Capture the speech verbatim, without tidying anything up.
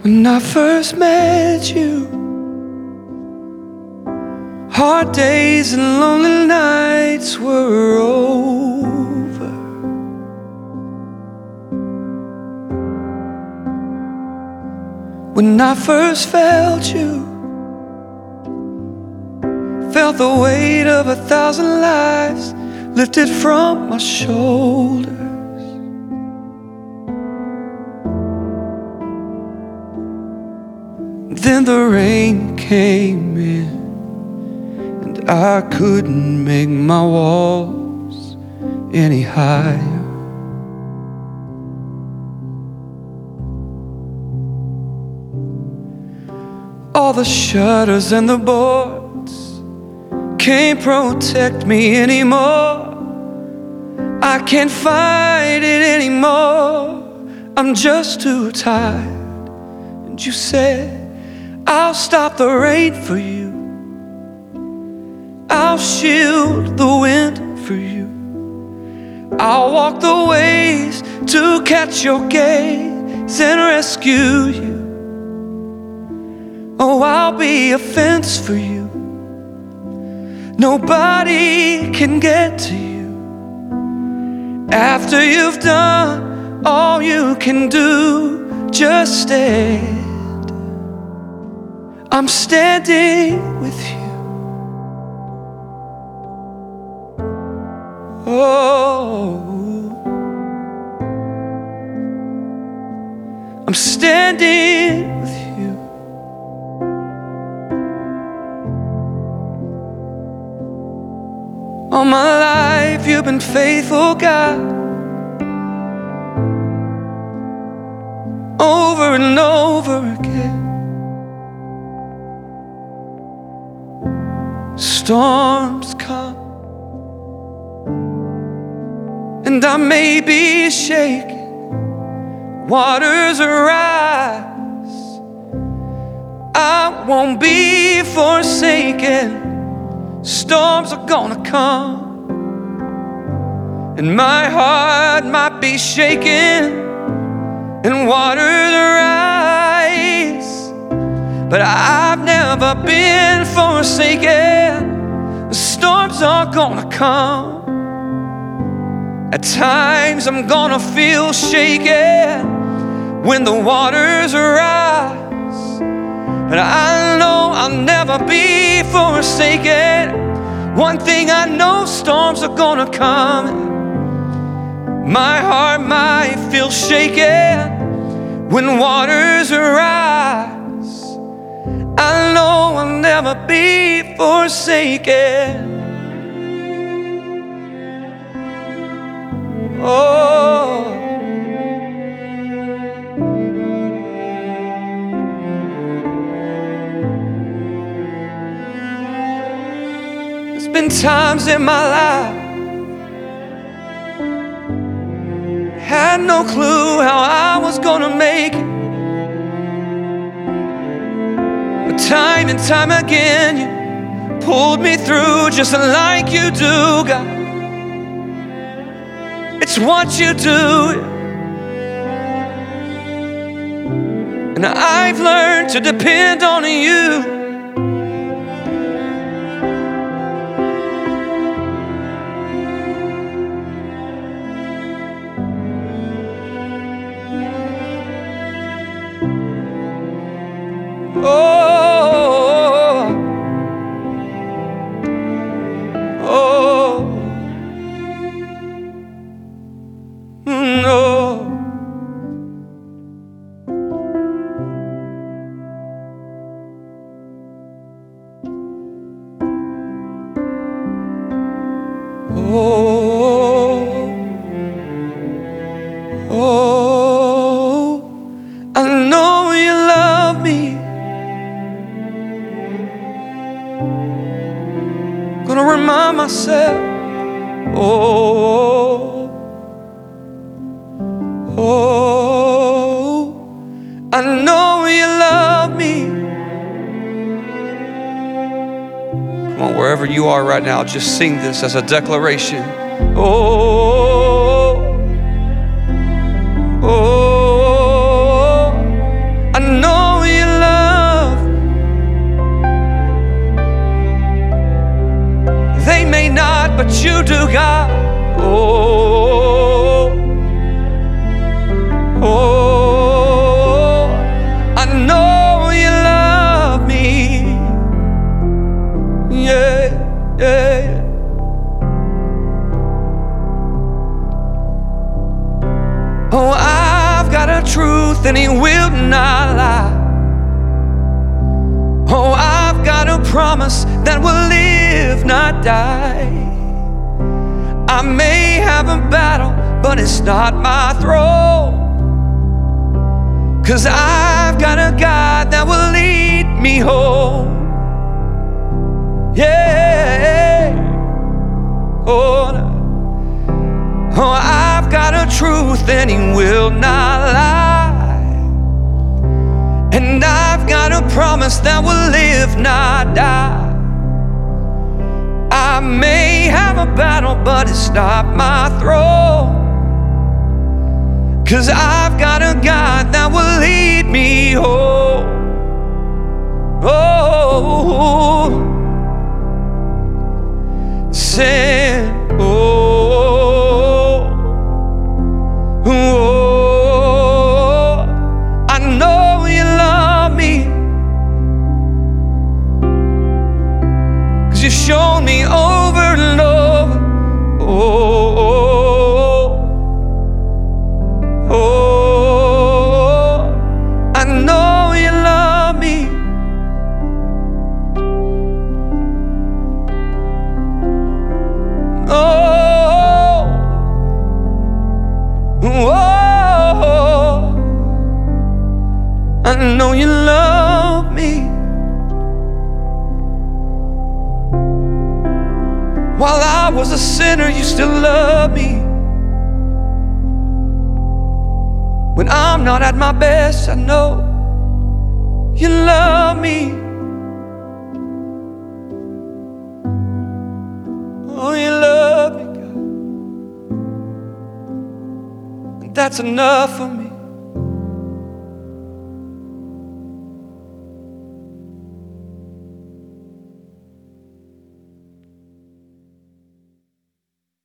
When I first met you, hard days and lonely nights were over. When I first felt you, felt the weight of a thousand lives lifted from my shoulders. Then the rain came in, and I couldn't make my walls any higher. All the shutters and the boards can't protect me anymore. I can't fight it anymore. I'm just too tired. And you said, I'll stop the rain for you, I'll shield the wind for you, I'll walk the ways to catch your gaze and rescue you. Oh, I'll be a fence for you, nobody can get to you. After you've done all you can do, just stand. I'm standing with you. Oh, I'm standing with you. All my life you've been faithful, God. Over and over again. Storms come, and I may be shaken, waters rise, I won't be forsaken. Storms are gonna come, and my heart might be shaken, and waters rise, but I've never been forsaken. The storms are gonna come. At times I'm gonna feel shaken when the waters rise, but I know I'll never be forsaken. One thing I know, storms are gonna come. My heart might feel shaken when waters rise. I know I'll never be forsaken. Oh, there's been times in my life had no clue how I was gonna make it. Time and time again, you pulled me through just like you do, God. It's what you do. And I've learned to depend on you. Oh, Oh, oh, I know you love me. Gonna remind myself. Oh, oh, I know you love me. Come on, wherever you are right now, just sing this as a declaration. Oh, oh, I know but you do, God. Oh, oh, I know you love me. Yeah, yeah. Oh, I've got a truth and He will not lie. Oh, I've got a promise that will live, not die. I may have a battle, but it's not my throne, 'cause I've got a God that will lead me home. Yeah. Oh, oh, I've got a truth and He will not lie. And I've got a promise that will live, not die. I may have a battle, but it's not my throne, 'cause I've got a God that will lead me home. Oh, say, oh, oh, I know you love me, 'cause you've shown me over and over. Oh, oh, oh, I know you love me. Oh, oh, I know you love me. While I was a sinner, you still love me. When I'm not at my best, I know you love me. Oh, you love me, God. And that's enough for me.